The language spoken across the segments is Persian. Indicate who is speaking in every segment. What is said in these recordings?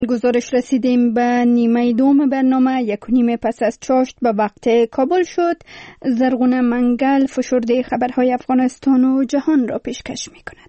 Speaker 1: گزارش رسیدیم به نیمه دوم برنامه. 1:30 پس از چاشت به وقت کابل شد. زرغونه منگل فشرده خبرهای افغانستان و جهان را پیشکش می کند.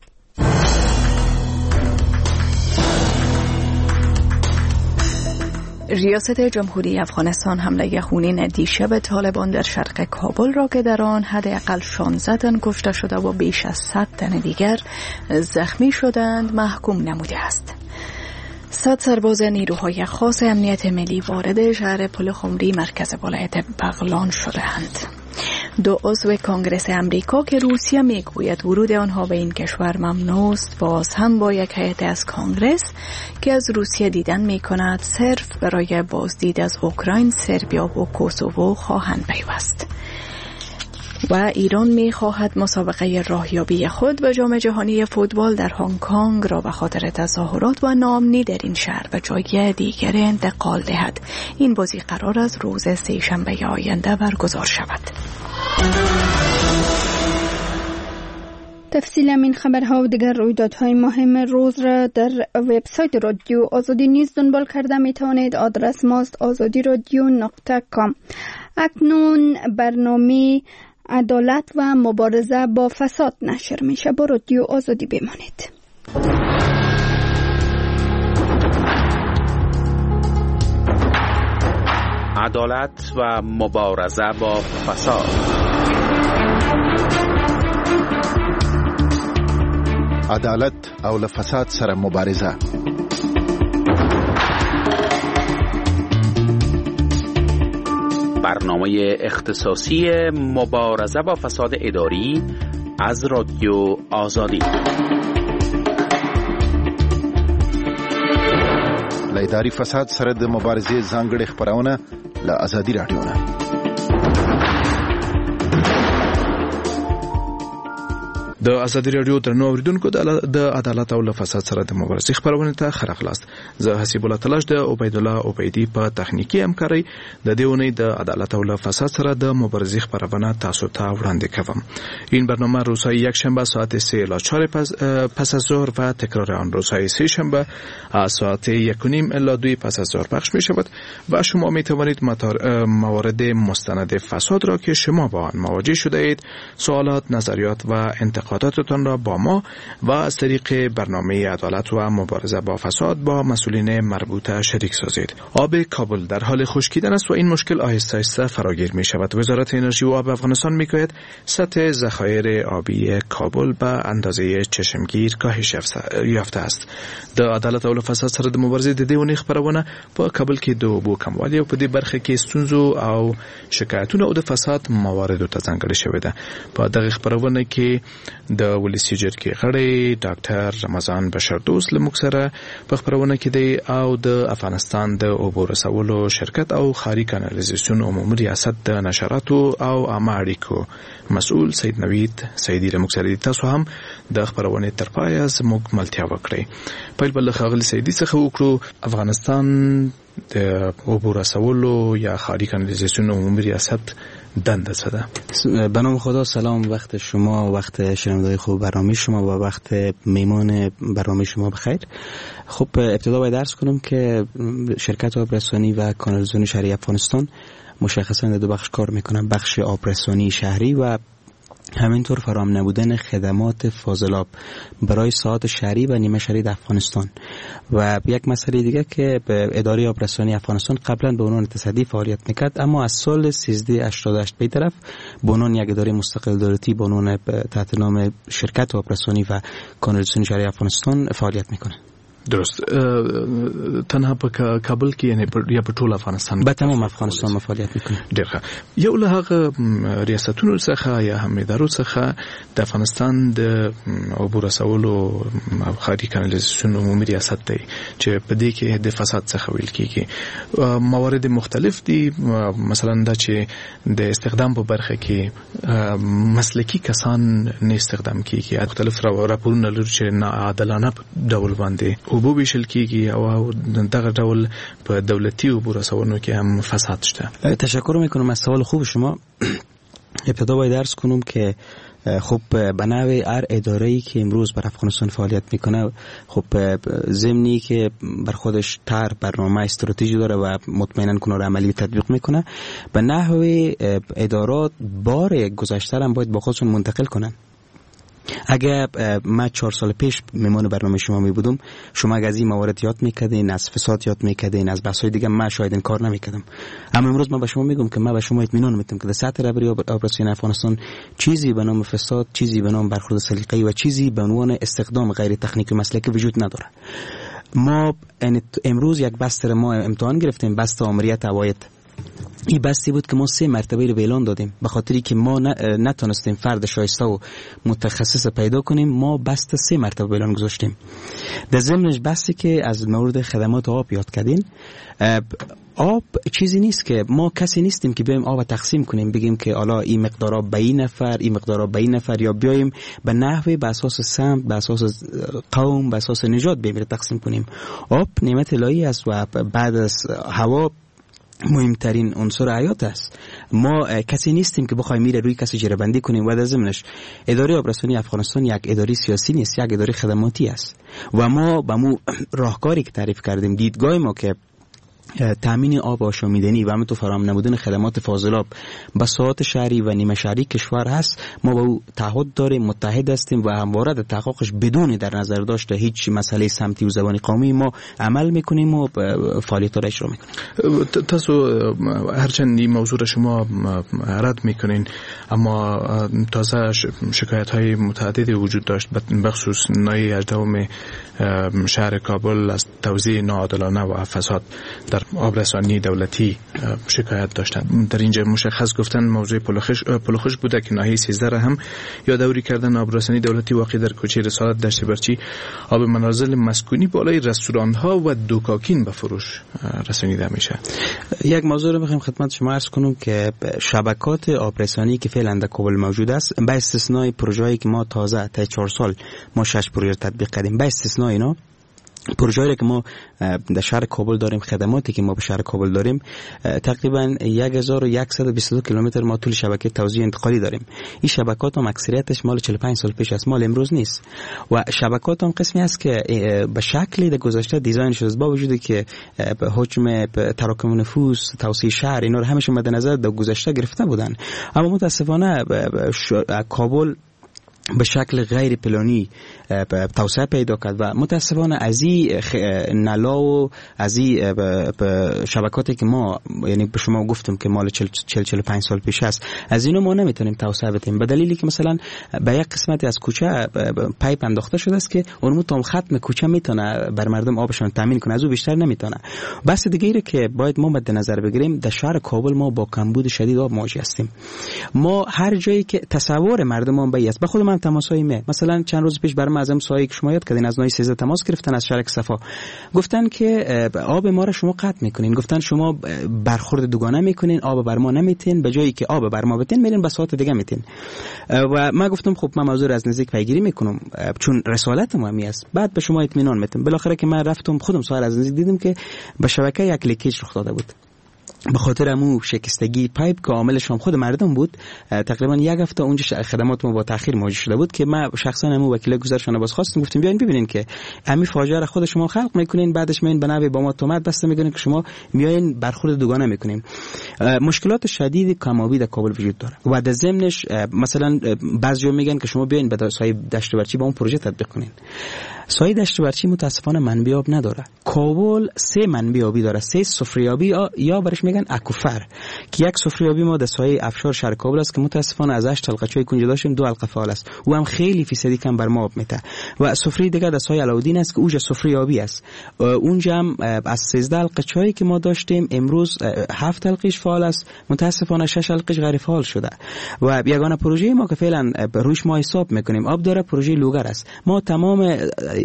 Speaker 2: ریاست جمهوری افغانستان حمله خونین دیشب طالبان در شرق کابل را که در آن حداقل 16 تن کشته شده و بیش از 100 تن دیگر زخمی شدند محکوم نموده است. 100 سرباز نیروهای خاص امنیت ملی وارد شهر پل خمری مرکز ولایت بغلان شدند. 2 عضو کنگره امریکا که روسیه میگوید ورود آنها به این کشور ممنوع است، باز هم با یک هیئت از کنگرس که از روسیه دیدن میکند صرف برای بازدید از اوکراین، سربیا و کوسوو خواهند پیوست. و ایران می‌خواهد مسابقه راهیابی خود به جام جهانی فوتبال در هنگ کنگ را به خاطر تظاهرات و ناامنی در این شهر و جای دیگر انتقال دهد. این بازی قرار است روز سه‌شنبه آینده برگزار شود.
Speaker 1: تفصیل این خبرها و دیگر رویدادهای مهم روز را در وبسایت رادیو آزادی نیز دنبال کرده می توانید. آدرس ماست azadiradio.com. اکنون برنامه عدالت و مبارزه با فساد نشر میشه. با رادیو آزادی بمانید.
Speaker 3: عدالت و مبارزه با فساد.
Speaker 4: عدالت او له فساد سره مبارزه.
Speaker 3: برنامه اختصاصی مبارزه با فساد اداری از رادیو آزادی.
Speaker 4: له اداري فساد سره د مبارزې ځانګړې خبرونه له آزادي رادیو نه.
Speaker 5: د آزادي رادیو درنو اوریدونکو د عدالت او له فساد سره د مبارزې خبرونه ته خلاص. زه حسیب الله تلاش د عبید الله عبیدی په تخنیکی همکاري د دیونی د عدالت او له فساد سره د مبارزې خبرونه تاسو ته وړاندې کوم. این برنامه روزهای یک شنبه ساعت 3 الی 4 پس از ظهر و تکرار آن روزهای سه شنبه ساعت 1:30 الی 2 پس از ظهر پخش می شود و شما می توانید موارد مستند فساد را که شما با آن مواجه شده اید سوالات، نظریات و انتقاداتتان را با ما و از طریق برنامه عدالت و مبارزه با فساد با مسئولین مربوطه شریک سازید. آب کابل در حال خشکیدن است و این مشکل آهسته آهسته فراگیر می شود. وزارت انرژی و آب افغانستان می گوید سطح ذخایر آبی کابل به اندازه چشمگیر کاهش یافته است. د عدالت او فساد سره د مبارزې د دې ونې خبرونه په کابل کې د اوبو کموالی او په دې برخه کې ستونزو او شکایتونو او د فساد مواردو ته ځانګړې شوې ده. په دغه خبرونه کې د ولسی جرګې غړی ډاکټر رمضان بشردوست لموږ سره په خبرونه کې دی او د افغانستان د اوبو رسولو شرکت او خاري کانالیزاسیون عمومي ریاست د نشراتو او عامه اړیکو مسؤل سید نوید سیدی لموږ سره دی. تاسو هم د خبرونه تر پایه زموږ ملتیا وکړئ. پیل بل خاغلی سیدی څخه وکړو. افغانستان د اوبو رسولو یا خاري کانالیزاسیون عمومي ریاست دنده شده.
Speaker 6: به نام خدا، سلام، وقت شما، وقت شنوندگان خوب برنامه شما و وقت میمان برنامه شما بخیر. خب ابتدا باید عرض کنم که شرکت آبرسانی و کانالیزاسیون شهری افغانستان مشخصا در دو بخش کار میکنن، بخش آبرسانی شهری و همینطور فراهم نبودن خدمات فاضلاب برای ساحات شهری و نیمه شهری در افغانستان. و یک مسئله دیگه که به اداره آبرسانی افغانستان قبلا به عنوان تصدی فعالیت میکرد، اما از سال 1388 به طرف به عنوان یک اداره مستقل دولتی به عنوان تحت نام شرکت آبرسانی و کانالیزاسیون شهری افغانستان فعالیت میکنه.
Speaker 5: درست. تنها په کابل کې یا په ټول افغانستان؟
Speaker 6: په تمام افغانستان فعالیت میکنه.
Speaker 5: ډیر ښه. یو له هغه ریاستونو څخه یا هم ادارو څخه د افغانستان د اوبو رسولو خاري کانالیزاسیون عمومي ریاست دی چې په دې کې د فساد څخه ویل کیږي. موارد مختلف دي، مثلا دا چې د استخدام په برخه کې مسلکی کسان نه استخدام کیږي. مختلف راپورونه لري چې ناعادلانه ډول باندې اوبو ویشل کیږي او دغه ډول په دولتي اوبو رسونو کې هم فساد شته.
Speaker 6: تشکر میکنم از سوال خوب شما. ابتدا باید عرض کنم که خب به نوع هر اداره‌ای که امروز بر افغانستان فعالیت میکنه خب ضمنی که بر خودش برنامه استراتژی داره و مطمئنا کنار عملی تطبیق میکنه، به نحوی ادارات بار گذشته هم باید با خودشون منتقل کنن. اگر ما 4 سال پیش میمان برنامه شما می بودم، شما از این موارد یاد میکردین، از فساد یاد میکردین، از بحث‌های دیگه ما شاید این کار نمیکردم. اما امروز ما به شما میگم که ما به شما اطمینان میدم که در سطح رهبری آپراسیون افغانستان چیزی به نام فساد، چیزی به نام برخورد سلیقه‌ای و چیزی به عنوان استخدام غیر تکنیکی مسلکی وجود نداره. ما امروز یک بستر ما امتحان گرفتیم، بست آمریت عواید. این بستی بود که ما 3 مرتبه رو اعلان دادیم، به خاطری که ما نتونستیم فرد شایسته و متخصص پیدا کنیم. ما بست 3 مرتبه اعلان گذاشتیم. در ضمنش بستی که از مورد خدمات آب یاد کردین. آب چیزی نیست که ما کسی نیستیم که بیایم آب تقسیم کنیم، بگیم که حالا این مقدارا به این نفر، این مقدارا به این نفر، یا بیایم به نحوی به اساس سمت، به اساس قوم، به اساس نژاد بیایم تقسیم کنیم. آب نعمت الهی است و بعد از هوا مهمترین عنصر حیات است. ما کسی نیستیم که بخوایم میره روی کسی جره بندی کنیم. و در ضمنش اداره آبرسانی افغانستان یک اداره سیاسی نیست، یک اداره خدماتی است و ما به مو راهکاری که تعریف کردیم، دیدگاه ما که تامین آب آشامیدنی و همینطور فراهم نمودن خدمات فاضلاب به ساحات شهری و نیمه شهری کشور هست، ما با او تعهد داریم، متحد هستیم و همواره در تحققش بدون در نظر داشته هیچ مسئله سمتی و زبانی قومی ما عمل میکنیم و فعالیت را اجرا میکنیم.
Speaker 5: تاسو هرچند این موضوع را شما رد میکنین، اما تازه شکایت های متعددی وجود داشت بخصوص نای 18 شهر کابل از توزیع ناعادلانه و فساد در آبرسانی دولتی شکایت داشتند. در اینجا مشخص گفتن موضوع پلوخش بوده که ناحیه 13 را هم یادآوری کردن. آبرسانی دولتی واقع در کوچه رسالت دشت برچی آب منازل مسکونی بالای رستوران ها و دوکاکین به فروش رسانیده میشه.
Speaker 6: یک موضوع رو میخوایم خدمت شما عرض کنم که شبکات آبرسانی که فعلا در کابل موجود است، به استثنای پروژه‌ای که ما تازه تا 4 سال ما 6 پروژه تطبیق کردیم، به استثنای اینا پروژه‌ای که ما در شهر کابل داریم، خدماتی که ما به شهر کابل داریم، تقریبا 1122 کیلومتر ما طول شبکه توزیع انتقالی داریم. این شبکات هم اکثریتش مال 45 سال پیش است، مال امروز نیست. و شبکات هم قسمی است که به شکلی در گذشته دیزاین شده، با وجودی که به حجم تراکم نفوس، توسعه شهر، اینا رو همش مد نظر در گذشته گرفته بودن، اما متاسفانه کابل به شکل غیر پلانی توسعه پیدا کرد و متاسفانه از این نلا و از این شبکاتی که ما، یعنی به شما گفتم که مال 40-45 سال پیش است، از اینو ما نمیتونیم توسعه بدیم، به دلیلی که مثلا به یک قسمتی از کوچه پایپ انداخته شده است که اون تا ختم کوچه میتونه بر مردم آبشون تامین کنه، از اون بیشتر نمیتونه. بس دیگه که باید ما مد نظر بگیریم، در شهر کابل ما با کمبود شدید آب مواجه هستیم. ما هر جایی که تصور مردمان به است، به خود من تماسایی مثلا چند روز پیش برام ازم سایه که شما یاد کردین از نای 13 تماس گرفتن از شرک صفا، گفتن که آب ما را شما قطع میکنین، گفتن شما برخورد دوگانه میکنین، آب بر ما نمیتین، به جایی که آب بر ما بتین میرین به ساعت دیگه میتین. و ما گفتم خب من موضوع از نزدیک پیگیری میکنم چون رسالت مهمی است، بعد به شما اطمینان میدم. بالاخره که من رفتم خودم سوال از نزدیک دیدم که به شبکه یک لیکیج رخ داده بود، به خاطر امو شکستگی پایپ که عاملش هم خود مردم بود. تقریبا یک هفته اونجا خدمات ما با تاخیر مواجه شده بود که ما شخصا امو وکیل گزارشانه باز خواستم، گفتیم بیاین ببینین که امی فاجعه را خود شما خلق میکنین، بعدش میین به نوی با ما تهمت بسته میکنین که شما میایین برخورد دوگانه میکنین. مشکلات شدید کمابی در کابل وجود داره و در ضمنش مثلا بعضیا میگن که شما بیاین به سایه دشت برچی با اون پروژه تطبیق کنین. سایه دشت برچی متاسفانه منبع آب نداره. کابل 3 منبع آبی داره، 3 سفریابی یا برش میگن اکوفر، که یک سفریابی ما در سایه افشار شهر کابل است که متاسفانه از 8 حلقه چای کنجا داشتیم 2 حلقه فعال است، او هم خیلی فیصدی کم بر ما آب میده. و سفری دیگه در سایه علاودین است که اونجا سفریابی است، اونجا هم از 13 حلقه چای که ما داشتیم امروز 7 حلقهش فعال است، متاسفانه 6 حلقهش غیر فعال شده. و یگانه پروژه ما که فعلا روش ما حساب میکنیم آب داره پروژه لوگر است. ما تمام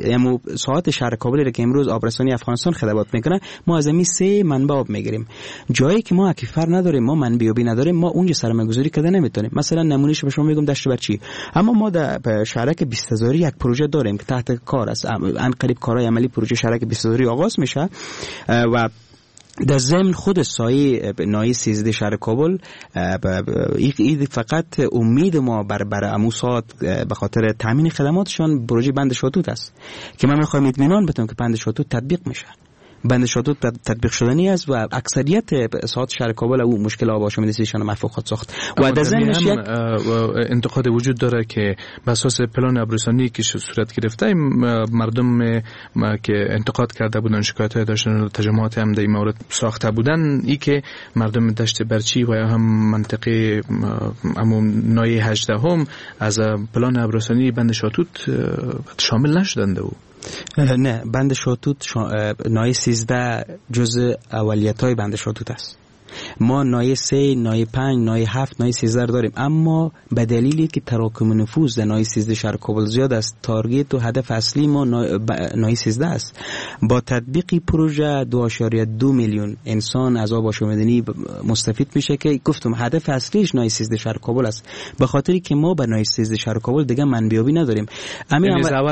Speaker 6: ساعات شهر کابل را که امروز آبرسانی افغانستان خدمات میکنه ما از این 3 منبع آب میگیریم. جایی که ما اکیفر نداریم، ما منبع آبی نداریم، ما اونجا سرمایه‌گذاری کردن نمیتونیم. مثلا نمونهش به شما میگم دشت برچی، اما ما در شهرک 20000 یک پروژه داریم که تحت کار است، ان قریب کارهای عملی پروژه شهرک 20000 آغاز میشه و در ضمن خود سایه نایه 13 شهر کابل این فقط امید ما بر اموسات به خاطر تامین خدماتشان پروژه بند شاتوت است که من میخوایم اطمینان بدم که بند شاتوت تطبیق میشه. بند شاتوت تطبیق شدنی است و اکثریت ساعات شهر کابل او مشکل آب آشامیدگیشان مرفوع خود ساخت. و در ضمنش یک
Speaker 5: انتقاد وجود داره که بر اساس پلان ابرسانی که صورت گرفته مردم که انتقاد کرده بودن شکایت‌های داشتن تجمعات هم در این مورد ساخته بودن ای که مردم دشت برچی و یا هم منطقه نایه 18 هم از پلان ابرسانی بند شاتوت شامل نشدند.
Speaker 6: نه، بند شاتوت نایه 13 جزء اولیت‌های بند شاتوت است. ما نایه 3، نایه 5، نایه 7، نایه 13 داریم، اما به دلیلی که تراکم نفوذ در نایه 13 شهر کابل زیاد است، تارگت و هدف اصلی ما نایه 13 است. با تطبیق پروژه 2.2 میلیون انسان از آب آشامیدنی مستفید میشه که گفتم هدف اصلیش نایه 13 شهر کابل است. به خاطری که ما به نایه 13 شهر کابل دیگه منبعی نداریم. همین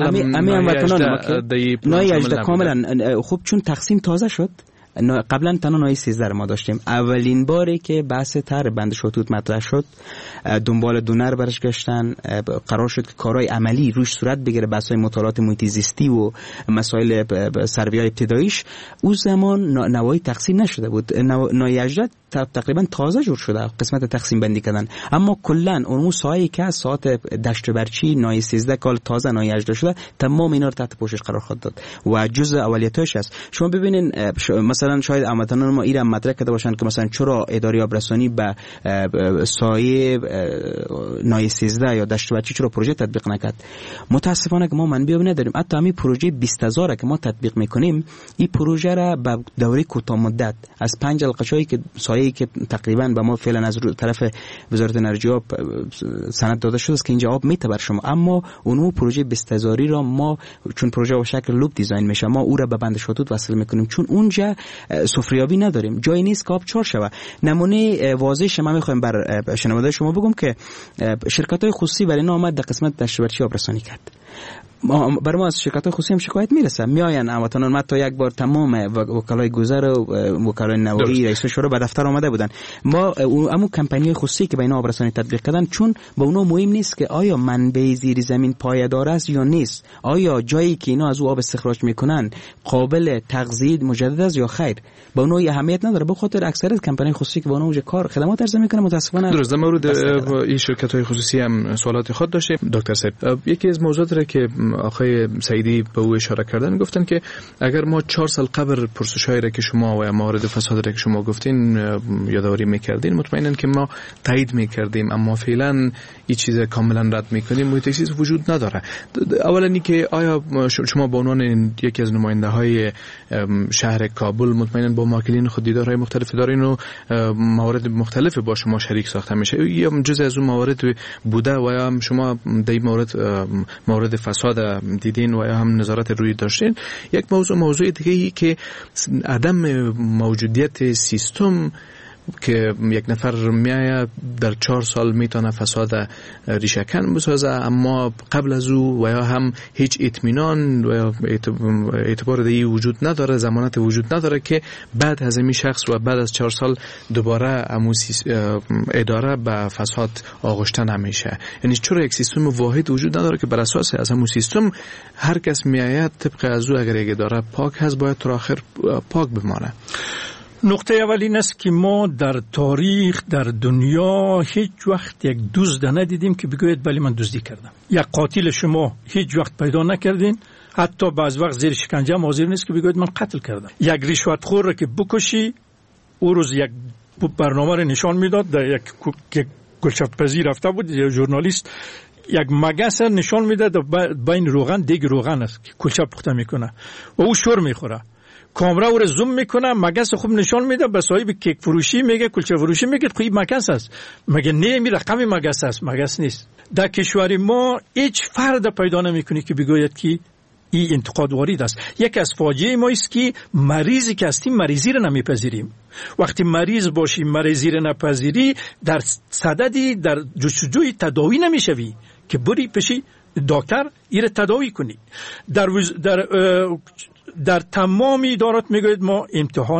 Speaker 6: نایه 18 کاملا خوب چون تقسیم تازه شد. قبلا تنها نایه 13 ما داشتیم. اولین باری که بحث طرح بند شاتوت مطرح شد، دنبال دونر برش گشتن، قرار شد که کارهای عملی روش صورت بگیره، بحث‌های مطالعات محیط زیستی و مسائل سروی‌های ابتداییش. اون زمان نوایی تقسیم نشده بود. نایه 18 تقریبا تازه جور شده قسمت تقسیم بندی کردن، اما کلا اون سایه که از ساعت دشت برچی نایه 13 کال تازه نایه 18 شده، تمام اینا رو تحت پوشش قرار خواهد داد و جزء اولیتش است. شما ببینین مثلا شاید هموطنان ما ایران مطرح کرده باشن که مثلا چرا اداره آبرسانی به سایه نایه 13 یا دشت برچی چرا پروژه تطبیق نکرد. متاسفانه که ما منبع نداریم. حتی همین پروژه 20000 که ما تطبیق میکنیم، این پروژه را به دوره کوتاه مدت از 5 حلقه‌ای که سایه که تقریبا به ما فعلا از طرف وزارت انرژی آب سند داده شده است که اینجا آب میته بر شما، اما اونو پروژه 20000 را ما چون پروژه به شکل لوپ دیزاین میشه، ما او را به بند شاتوت وصل میکنیم چون اونجا سفریابی نداریم، جایی نیست که آب چار شود. نمونه واضحش ما میخوایم بر شنونده شما بگم که شرکت‌های خصوصی برای آمد در قسمت دشت برچی آبرسانی کرد. برای ما از شرکت‌های خصوصی هم شکایت میرسه، میآین هموطنان ما تا یک بار تمام وکلای گذر و وکلای نوایی رئیس شورا به دفتر آمده بودن. ما همون کمپانی خصوصی که بین آبرسانی تطبیق کردن، چون با اونا مهم نیست که آیا منبع زیر زمین پایدار است یا نیست، آیا جایی که اینا از او آب استخراج میکنن قابل تغذیه مجدد است یا خیر، با اونا اهمیت نداره. به خاطر اکثریت کمپانی خصوصی که با اونا کار خدمات ارائه میکنن متاسفانه
Speaker 5: درست در مورد این شرکت‌های خصوصی هم سوالات خود داشتیم. دکتر صاحب، یکی از موضوعات را که آقای سعیدی به او اشاره کردن، گفتن که اگر ما 4 سال قبل پرسش‌هایی را که شما و موارد فساد را که شما گفتین یادآوری می‌کردین، مطمئناً که ما تایید می‌کردیم، اما فعلا این چیز کاملا رد می‌کنیم. محیط زیست وجود نداره. اولا اینکه آیا شما به عنوان یکی از نماینده‌های شهر کابل مطمئناً با ماکلین خود دیدارهای مختلف دارین و موارد مختلف با شما شریک ساخته میشه، یا جزء از اون موارد بوده و یا هم شما در این مورد فساد دیدین و یا هم نظارت روی داشتین؟ یک موضوع دیگه ای که عدم موجودیت سیستم که یک نفر میآید در 4 سال میتونه فساد ریشه‌کن بسازه، اما قبل از او و یا هم هیچ اطمینان و اعتبار دیگه وجود نداره، ضمانت وجود نداره که بعد از این شخص و بعد از 4 سال دوباره اداره به فساد آغشته نمیشه. یعنی چرا یک سیستم واحد وجود نداره که بر اساس از همون سیستم هر کس میآید طبق از او اگر یک اداره پاک هست باید تا آخر پاک بمانه؟
Speaker 7: نقطه اول این است که ما در تاریخ در دنیا هیچ وقت یک دزد ندیدیم که بگوید بله من دزدی کردم. یک قاتل شما هیچ وقت پیدا نکردین، حتی بعض وقت زیر شکنجه هم حاضر نیست که بگوید من قتل کردم. یک رشوتخور را که بکشی، او روز یک برنامه را نشان میداد، در یک گلشفت پزی رفته بود، یک ژورنالیست یک مگس نشان میداد بین روغن، دیگ روغن است که کلچه پخته میکنه و او شور میخوره. کامرا او رو زوم میکنه، مگس خوب نشان میده، به صاحب کیک فروشی میگه، کلچه فروشی میگه خب این مگس است، مگه نه می رقم مگس است، مگس نیست. در کشور ما هیچ فرد پیدا نمیکنی که بگوید که این انتقاد وارد است. یک از فاجعه ما است که مریضی که هستیم مریضی رو نمیپذیریم. وقتی مریض باشی مریضی رو نپذیری، در صددی در جستجوی تداوی نمیشوی که بری پیش دکتر این تداوی کنی. در تمام ادارات میگوید ما امتحان است،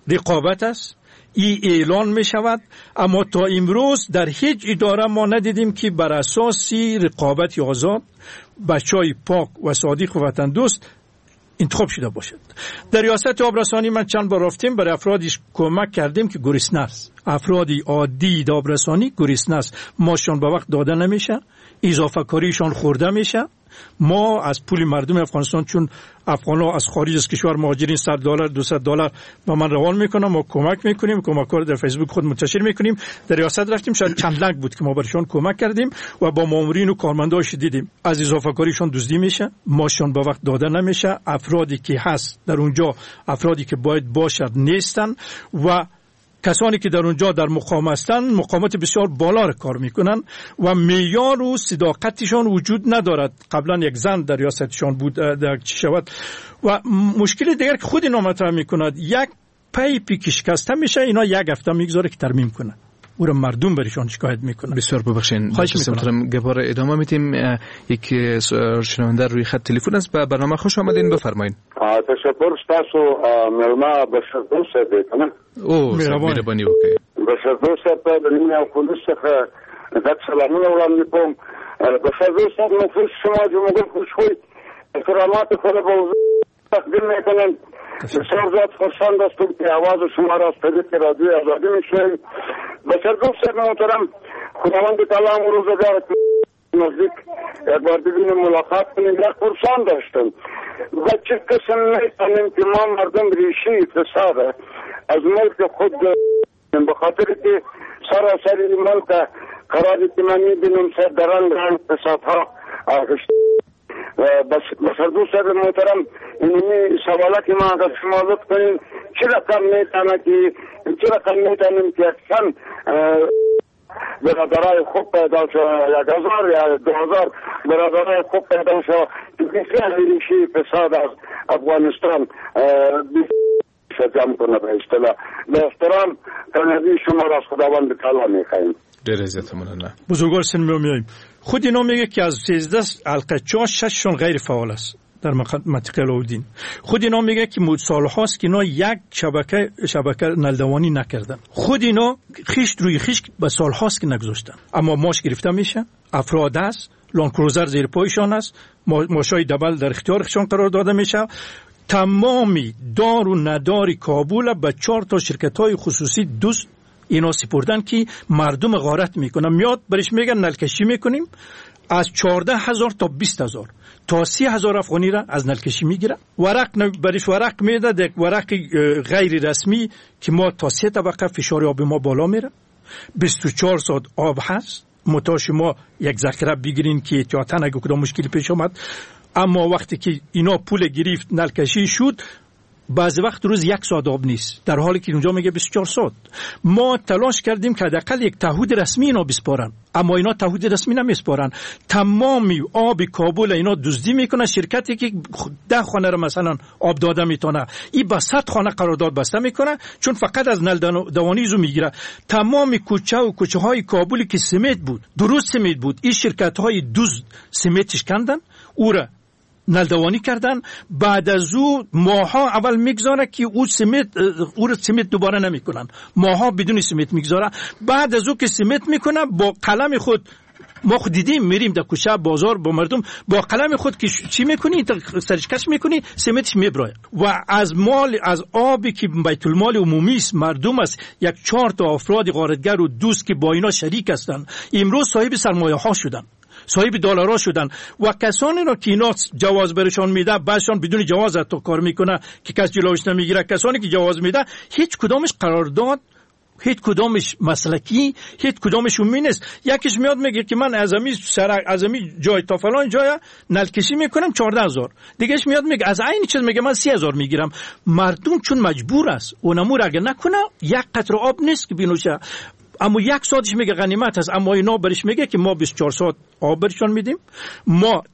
Speaker 7: رقابت است، این اعلان می شود، اما تا امروز در هیچ اداره ما ندیدیم که بر اساس رقابت آزاد بچهای پاک و صادق و وطن دوست انتخاب شده باشد. در ریاست آبرسانی من چند بار رفتیم، برای افرادی کمک کردیم که گریسنه است. افرادی عادی آبرسانی گریسنه است، ماشون به وقت داده نمیشه، اضافه کاریشان خورده میشه. ما از پول مردم افغانستان، چون افغان‌ها از خارج از کشور مهاجرین $100 $200 با من روان میکنن، ما کمک میکنیم، کمک‌ها رو در فیسبوک خود منتشر میکنیم. در ریاست رفتیم، شاید چند لک بود که ما برشان کمک کردیم و با مامورین و کارمنداش دیدیم از اضافه کاریشان دزدی میشه، ماشون به وقت داده نمیشه، افرادی که هست در اونجا افرادی که باید باشد نیستن و کسانی که در اونجا در مقام هستند مقامات بسیار بالا را کار میکنن و معیار و صداقتشان وجود ندارد. قبلا یک زن در ریاستشان بود در چی شود و مشکل دیگر که خود اینا مطرح میکند، یک پیپی که شکسته میشه اینا یک هفته میگذاره که ترمیم کنه، او را مردم برشان شکایت میکنن.
Speaker 5: بسیار ببخشید سمترم گبار ادامه میتیم. یک شنونده روی خط تلفن است. به برنامه خوش آمدین، بفرمایید.
Speaker 8: تشکر تاسو ملما بشر دوست کنه.
Speaker 5: او مهرباني وکړئ.
Speaker 8: بشر دوست په دنیا او پولیس څخه د سلامونه وړاندې کوم. بشر دوست نفوس شما جمهور خوشخوی کرامات خود به تقدیم میکنن. بسیار زیاد خوشحال هستم که آواز شما را از طریق رادیو آزادی میشنویم. بشر دوست محترم، خداوند تعالی روزگار نزدیک یک بار دیگه ملاقات کنیم. یک پرسان داشتم و چه قسم میتونیم که ما مردم ریشی اقتصاد از ملک خود به خاطر که سراسری ملک قراری که من میبینم سر دران اقتصادها آغشت. بسر دوست محترم اینمی سوالات که ما اگر شما لطف کنیم چه رقم میتونیم که اکسان برادرای خوب پیدا شو 1000 یا 2000 برادرای خوب پیدا شو که بسیار ریشی اقتصاد از افغانستان جمع کنه به اصطلاح. به احترام تنظیم شما را از خداوند تعالی میخواهیم.
Speaker 5: در عزت مننه.
Speaker 7: بزرگوار سن میایم. خود اینا میگه که از 13 حلقه 6 غیر فعال است در منطقه علاءالدین. خود اینا میگه که سال هاست که اینا یک شبکه نلدوانی نکردن. خود اینا خشت روی خشت به سال هاست که نگذاشتن، اما ماش گرفته میشه، افراد است، لانکروزر زیر پایشان است، ماشای دبل در اختیارشان قرار داده میشه. تمامی دار و ندار کابل به 4 تا شرکت‌های خصوصی دوست اینا سپردن که مردم غارت میکنن. میاد برش میگن نلکشی میکنیم، از 14,000 تا 20,000 تا 30,000 افغانی را از نلکشی میگیرن. برش ورق میده، یک ورق غیر رسمی که ما تا 3 طبقه فشار آب ما بالا میره، 24 ساعت آب هست. متا شما یک ذخیره بگیرین که احتیاطاً اگه کدام مشکلی پیش آمد. اما وقتی که اینا پول گرفت نلکشی شد، بعضی وقت روز 1 ساعت آب نیست، در حالی که اونجا میگه 24 ساعت. ما تلاش کردیم که حداقل یک تعهد رسمی اینا بسپارن، اما اینا تعهد رسمی نمیسپارن. تمامی آب کابل اینا دزدی میکنه. شرکتی که 10 خانه رو مثلا آب داده میتونه، این با 100 خانه قرارداد بسته میکنه، چون فقط از نل دوانی زو میگیره. تمام کوچه و کوچه های کابل که سمت بود، درست سمت بود، این شرکت های دزد سمتش کندن، او را نلدوانی کردن. بعد از او ماها اول میگذاره که او رو سمت دوباره نمیکنن، ماها بدون سمت میگذاره. بعد از او که سمت میکنه با قلم خود، ما خود دیدیم میریم در کوچه بازار با مردم، با قلم خود که چی میکنی سرش کش میکنی سمتش میبرای. و از آبی که بیت المال عمومی است، مردم است، 4 تا افراد غارتگر و دوست که با اینا شریک هستن، امروز صاحب سرمایه ها شدن، صاحب دلارها شدن. و کسانی را که اینا جواز برشان میده، بعضشان بدون جواز حتی کار میکنه که کس جلوش نمیگیره. کسانی که جواز میده هیچ کدامش قرارداد، هیچ کدامش مسلکی، هیچ کدامش عمومی نیست. یکیش میاد میگه که من از امی جای تا فلان جای نلکشی میکنم 14,000، دیگهش میاد میگه از این چیز میگه من 30,000 میگیرم. مردم چون مجبور است اونمو اگه نکنه 1 قطره آب نیست که بینوشه. اما 1 ساعتش میگه غنیمت هست، اما اینا برش میگه که ما 24 ساعت آب برشان میدیم. ما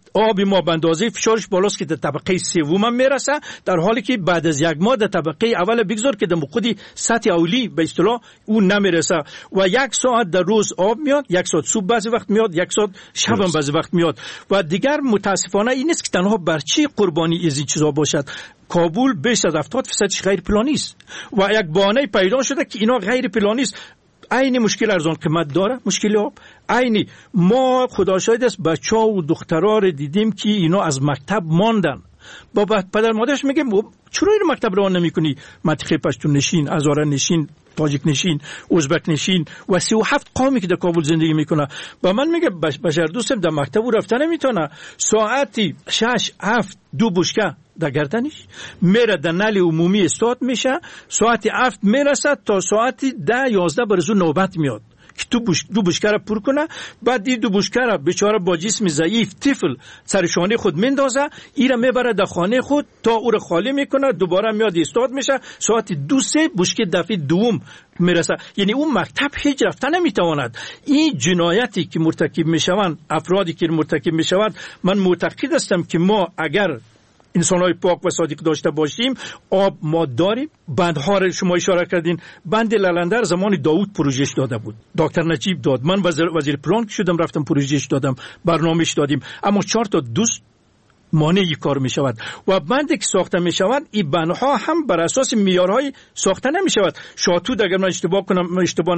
Speaker 7: آب ما به اندازه فشارش بالاست که در طبقه سوم میرسه، در حالی که بعد از یک ماه در طبقه اول بگذار که در خودی سطح اولی به اصطلاح اون نمیرسه و 1 ساعت در روز آب میاد، 1 ساعت صبح بعضی وقت میاد، 1 ساعت شب هم بعضی وقت میاد. و دیگر متاسفانه این نیست که تنها بر چی قربانی از این چیزا باشد. کابل بیش از 70% غیر پلانی است و یک بهانه پیدا شده که اینا غیر پلانی است. عین مشکل ارزان قیمت داره، مشکل آب. عین ما خدا شاهد است بچه‌ها و دخترها رو دیدیم که اینا از مکتب ماندن. با پدر مادرش میگه چرا این مکتب رو نمی‌کنی؟ منطقه پشتون نشین، هزاره نشین، تاجیک نشین، ازبک نشین و 37 قومی که در کابل زندگی میکنه. با من میگه بشر دوستم در مکتب او رفتن نمیتونه، ساعتی 6 7 2 بشکه در گردنش میره، در نل عمومی استاد میشه، ساعتی 7 میرسه تا ساعتی 10 11 برزو نوبت میاد که تو دو بشکه را پر کنه. بعد دی دو بشکه را بیچاره با جسم ضعیف طفل سرشانه خود میندازه، ایره میبره در خانه خود تا او را خالی میکنه، دوباره میاد استاد میشه، ساعت 2 3 بشکه دفعه دوم میرسه. یعنی اون مکتب هیچ رفتن نمیتواند. این جنایتی که مرتکب میشوند، افرادی که مرتکب میشوند، من معتقد هستم که ما اگر انسان‌های پاک و صادق داشته باشیم، آب ما داریم. بندها را شما اشاره کردین، بند للندر زمان داوود پروژهش داده بود، دکتر نجیب داد، من وزیر پلان که شدم رفتم پروژهش دادم، برنامهش دادیم، اما 4 تا دوست مانعی کار می شود. و بندی که ساخته می شود، این بندها هم بر اساس معیارهای ساخته نمی شود. شاتود اگر من اشتباه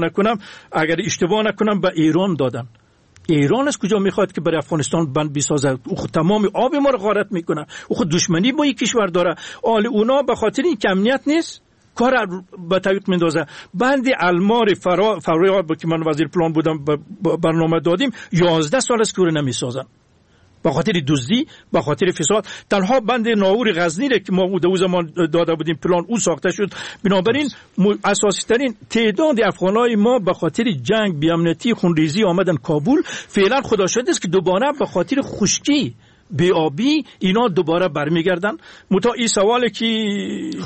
Speaker 7: نکنم به ایران دادن. ایران از کجا میخواد که برای افغانستان بند بسازه؟ او خود تمام آب ما رو غارت میکنه، او خود دشمنی با یک کشور داره. حال اونا به خاطر این کمیت نیست کار به تعویق میندازه. بند المار فریاب که من وزیر پلان بودم برنامه دادیم 11 سال است که رو نمیسازن، به خاطر دزدی، به خاطر فساد. تنها بند ناور غزنی را که ما در زمان داده بودیم پلان او ساخته شد. بنابراین اساسی ترین تعداد افغانای ما به خاطر جنگ، بی‌امنیتی، خونریزی آمدن کابل. فعلا خدا شاهد است که دوباره به خاطر خشکی، بی‌آبی اینا دوباره برمیگردن. متا این سوالی که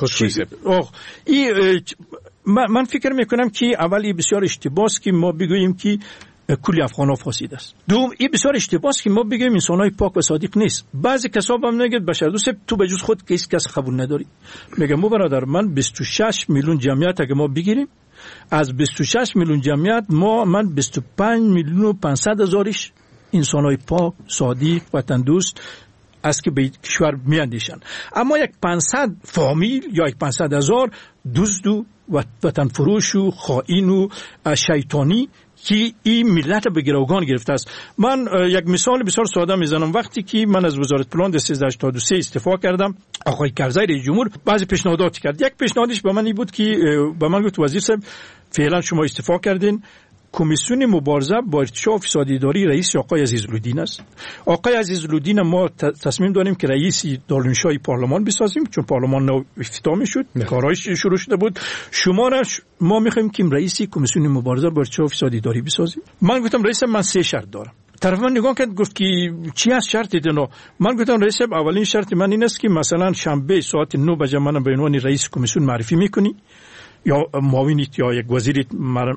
Speaker 7: من فکر میکنم که اولی بسیار اشتباهه که ما بگوییم که کلی افغان‌ها فاسد است. دوم این بسیار اشتباهه که ما بگیم انسان‌های پاک و صادق نیست. بعضی کسا هم میگن بشر دوست تو به جز خود کسی کس قبول نداری. میگم برادر من 26 میلیون جمعیت اگه ما بگیریم، از 26 میلیون جمعیت من 25 میلیون و 500 هزارش انسان‌های پاک، صادق، وطن دوست است که به کشور میاندیشن. اما یک 500 فامیل یا یک 500 هزار دزد و وطن فروش و خائن و شیطانی که این ملت به گروگان گرفته است. من یک مثال بسیار ساده میزنم. وقتی که من از وزارت پلان در 1383 استعفا کردم، آقای کرزی رئیس جمهور بعضی پیشنهادات کرد. یک پیشنهادش به من این بود که به من گفت وزیر صاحب فعلا شما استعفا کردین، کمیسیون مبارزه با ارتشاء و فساد اداری رئیس آقای عزیزالدین است. آقای عزیزالدین ما تصمیم داریم که رئیس دارالانشای پارلمان بسازیم، چون پارلمان نو افتتاح شد، کارهایش شروع شده بود. ما میخوایم که رئیس کمیسیون مبارزه با ارتشاء و فساد اداری بسازیم. من گفتم رئیس من 3 شرط دارم. طرف من نگاه کرد گفت که چی از شرط دیدن؟ من گفتم رئیس اولین شرط من این است که مثلا شنبه ساعت 9 بجه من به عنوان رئیس کمیسیون معرفی میکنی، یا معاونیت یا یک وزیرت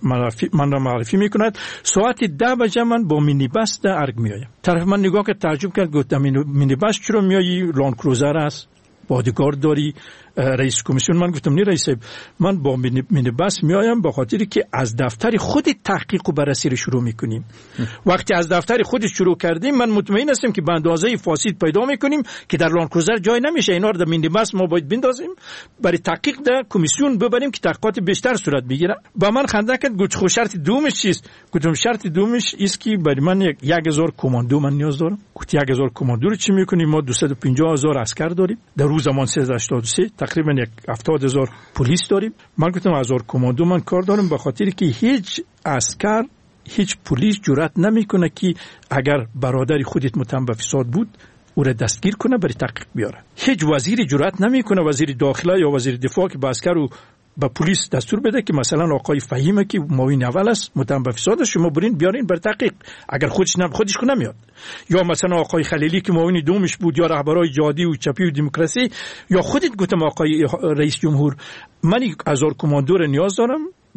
Speaker 7: من را معرفی میکند. ساعت 10 بجه من با مینی بس در ارگ میایم. طرف من نگاه کرد تعجب کرد، گفت مینی بس چرا میایی؟ لان کروزر است، بادیگارد داری، رئیس کمیسیون. من گفتم نه رئیس، من با مینی بس میایم به خاطری که از دفتر خود تحقیق و بررسی رو شروع میکنیم. وقتی از دفتر خود شروع کردیم من مطمئن هستم که به اندازه فاسد پیدا میکنیم که در لان کروزر جای نمیشه. اینا رو در مینی بس ما باید بندازیم برای تحقیق در کمیسیون ببریم که تحقیقات بیشتر صورت بگیره. با من خنده کرد، گفت خب شرط دومش چیست؟ گفتم شرط دومش است که برای من 1000 کماندو من نیاز دارم. گفت 1000 کماندو رو چی میکنیم؟ ما 250000 عسکر داریم. در روز زمان 1383 تقریبا 70000 پلیس داریم. من گفتم 1000 کماندو من کار دارم، به خاطر که هیچ عسکر، هیچ پلیس جرأت نمیکنه که اگر برادری خودت متهم به فساد بود او را دستگیر کنه برای تحقیق بیاره. هیچ وزیری جرأت نمیکنه، وزیر داخله یا وزیر دفاع که به عسکر و به پلیس دستور بده که مثلا آقای فهیمه که معاون اول است متهم به فساد، شما برین بیارین برای تحقیق، اگر خودش نمیاد. یا مثلا آقای خلیلی که معاون دومش بود، یا رهبرای جهادی و چپی و دموکراسی، یا خودت گفتم آقای رئیس جمهور من 1000 کماندو نیاز دارم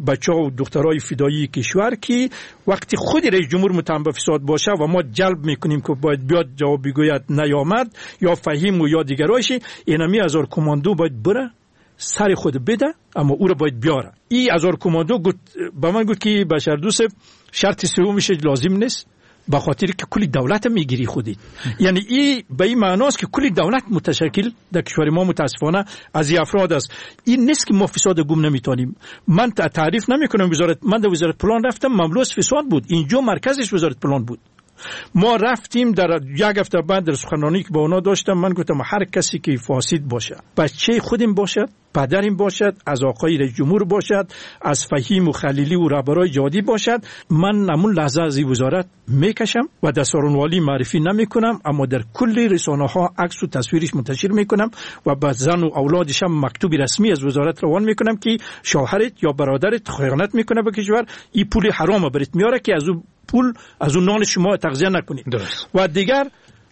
Speaker 7: بچه‌ها و دخترای فدایی کشور که وقتی خود رئیس جمهور متهم به فساد باشه و ما جلب میکنیم که باید بیاد جواب بگوید نیامد یا فهیم و یا دیگرایش، اینمی 1000 کماندو باید بره سر خود بده، اما او را باید بیاره. این 1000 کماندو به من گفت که بشار دوست شرط سومش لازم نیست، به خاطر که کلی دولت میگیری خودی. یعنی این به این معناست که کلی دولت متشکل در کشور ما متاسفانه از افراد است. این نیست که ما فساد گم نمیتونیم. من تعریف نمیکنم وزارت، من در وزارت پلان رفتم مملوس فساد بود، اینجا مرکزش وزارت پلان بود. ما رفتیم در یک هفته بعد در سخنرانی که با اونا داشتم، من گفتم هر کسی که فاسد باشه، بچه خودم باشد، پدریم باشد، از آقای رئیس جمهور باشد، از فهیم و خلیلی و رهبرای جهادی باشد، من همون لحظه از وزارت میکشم و در سارنوالی معرفی نمیکنم، اما در کل رسانه ها عکس و تصویرش منتشر میکنم و به زن و اولادش هم مکتوب رسمی از وزارت روان میکنم که شوهرت یا برادرت خیانت میکنه به کشور، این پول حرام برات میاره که از اون پول از اون نان شما تغذیه نکنید. و دیگر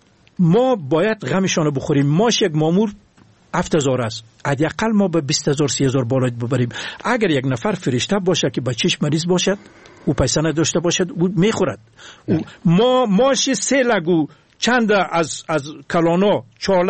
Speaker 7: ما باید غمشان بخوریم. ماش یک مامور 7000 است، حداقل ما به 20000 30000 بالا ببریم. اگر یک نفر فرشته باشه که بچهش مریض باشد او پیسه نداشته باشد او میخورد. ما ماش 3 لگو چند از کلانا، 4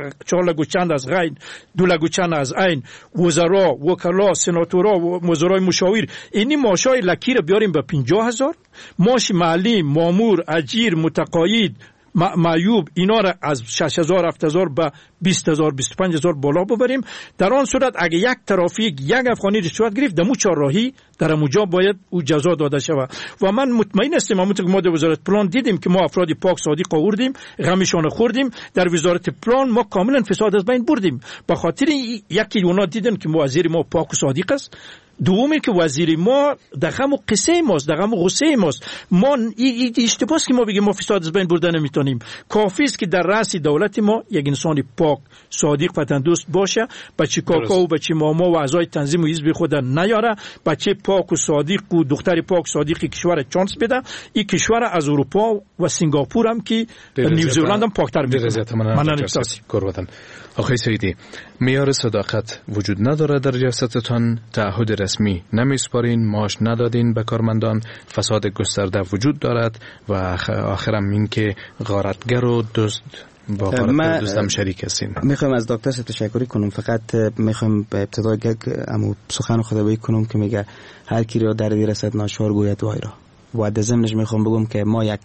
Speaker 7: لگو چند از غین، 2 لگو چند از عین، وزرا، وکلا، سناتورا و وزرای مشاور، اینی ماشای لکی رو بیاریم به 50000. ماش معلم، مامور، اجیر، متقاعد، معیوب، اینا را از 6000 7000 به 20000 25000 بالا ببریم. در آن صورت اگه یک ترافیک یک افغانی رشوت گرفت دمو چهارراهی در اونجا باید او جزا داده شود. و من مطمئن هستم همونطور که ما در وزارت پلان دیدیم که ما افراد پاک صادق آوردیم، غمشان خوردیم، در وزارت پلان ما کاملا فساد از بین بردیم. به خاطر یکی اونا دیدن که وزیر ما پاک و صادق است، دومی که وزیر ما در غم و قصه ماست، در غم و غصه ماست. ما این اشتباهی که ما بگیم ما فساد از بین برده نمیتونیم. کافی است که در رأس دولت ما یک انسان پاک صادق وطن دوست باشه، بچه کاکا و بچه ماما و اعضای تنظیم و حزب خود نیاره، بچه پاک و صادق و دختر پاک صادق کشور چانس بده. این کشور از اروپا و سنگاپور هم که نیوزیلند هم پاکتر میکنه. من نمی‌شناسم.
Speaker 5: آقای سیدی، معیار صداقت وجود نداره در ریاستتان؟ تعهد رسمی نمیسپارین، معاش ندادین به کارمندان، فساد گسترده وجود دارد و آخرم این که غارتگر و دزد با غارتگر دزدم شریک هستین.
Speaker 6: میخوام از دکتر تشکر کنم، فقط میخوام به ابتدا امو سخن خدابایی کنم که میگه هر کی را در رسد ناشار گوید وای را. و در ضمنش میخوام بگم که ما یک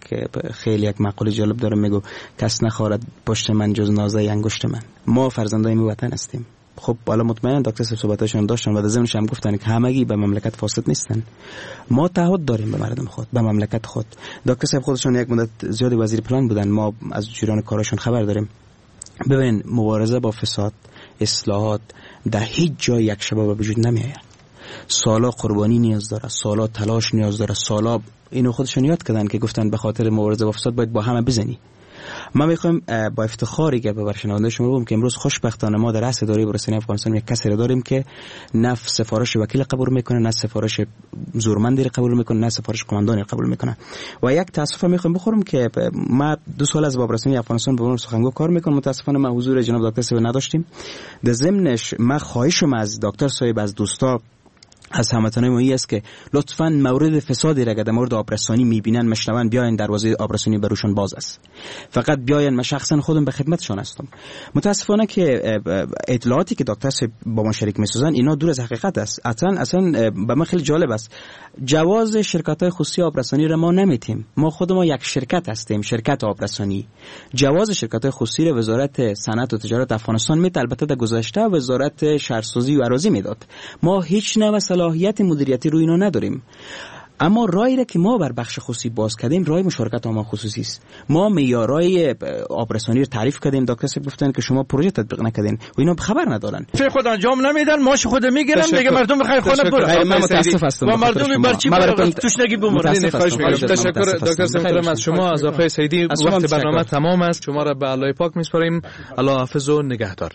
Speaker 6: مقوله جالب دارم، میگو کس نخوارد پشت من جز نازه انگشت من. ما فرزندای این وطن هستیم. خب بالا مطمئن دکتر صحبتاشون داشتن و در ضمنش هم گفتن که همگی به مملکت فاسد نیستن. ما تعهد داریم به مردم خود، به مملکت خود. دکتر صاحب خودشون یک مدت زیادی وزیر پلان بودن، ما از جریان کارشون خبر داریم. ببین مبارزه با فساد، اصلاحات در هیچ جای یک شبه به وجود نمیآید. سالا قربانی نیاز داره، سالا تلاش نیاز داره، سالا اینو خودشون یاد کردن که گفتن به خاطر مبارزه با فساد باید با همه بزنی. ما میخوایم با افتخاری که به شنونده شما بگم که امروز خوشبختانه ما در رأس اداره بررسی افغانستان یک کسی داریم که نه سفارش وکیل قبول میکنه، نه سفارش زورمندی قبول میکنه، نه سفارش قماندانی قبول میکنه. و یک تاسف میخوام بخورم که ما 2 سال از بررسی افغانستان به عنوان سخنگو کار میکنم. متاسفانه ما حضور جناب دکتر صاحب نداشتیم. در ضمنش ما خواهشم از دکتر صاحب، از دوستا، از هموطنان ما است که لطفاً مورد فسادی را که در مورد آبرسانی میبینن مشنون بیاین، دروازه آبرسانی بروشان باز است. فقط بیاین، من شخصا خودم به خدمتشان هستم. متاسفانه که اطلاعاتی که دکتر صاحب با ما شریک میسازن اینا دور از حقیقت است. اصلا به من خیلی جالب است. جواز شرکت‌های خصوصی آبرسانی را ما نمیتیم. ما خود ما یک شرکت هستیم، شرکت آبرسانی. جواز شرکت‌های خصوصی را وزارت صنعت و تجارت افغانستان میده، البته در گذشته وزارت شهرسازی و اراضی میداد. ما هیچ نوع صلاحیت مدیریتی روی اینو نداریم. اما رای را که ما بر بخش خصوصی باز کردیم رای مشارکت عامه خصوصی است. ما معیارهای آبرسانی رو تعریف کردیم، دکتر صاحب گفتن که شما پروژه تطبیق نکردین و اینا خبر ندارن.
Speaker 7: فکر خود انجام نمیدن، ماش خود میگیرن، میگه مردم بخیر خانه برو.
Speaker 6: من متاسف هستم.
Speaker 7: و مردم برچی برای توش نگی بمونید.
Speaker 5: خواهش می‌کنم. تشکر دکتر صاحب از شما، از آقای سیدی. وقت برنامه تمام است. شما را به الله پاک می‌سپاریم. الله حافظ و نگهدار.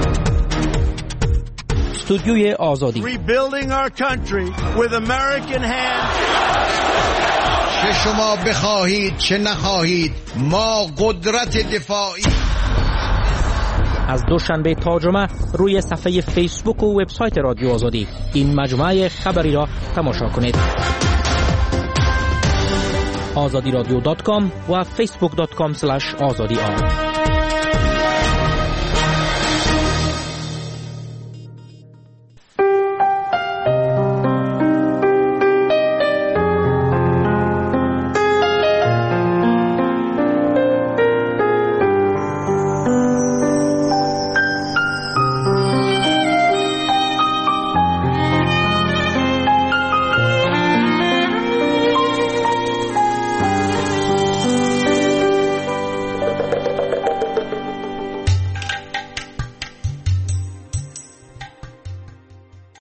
Speaker 3: استودیوی آزادی.
Speaker 9: Rebuilding our country with American hands.
Speaker 10: چه شما بخواهید چه نخواهید ما قدرت دفاعی
Speaker 11: از دوشنبه تا جمعه روی صفحه فیسبوک و وبسایت رادیو آزادی این مجموعه خبری را تماشا کنید. azadiradyo.com و facebook.com/azadi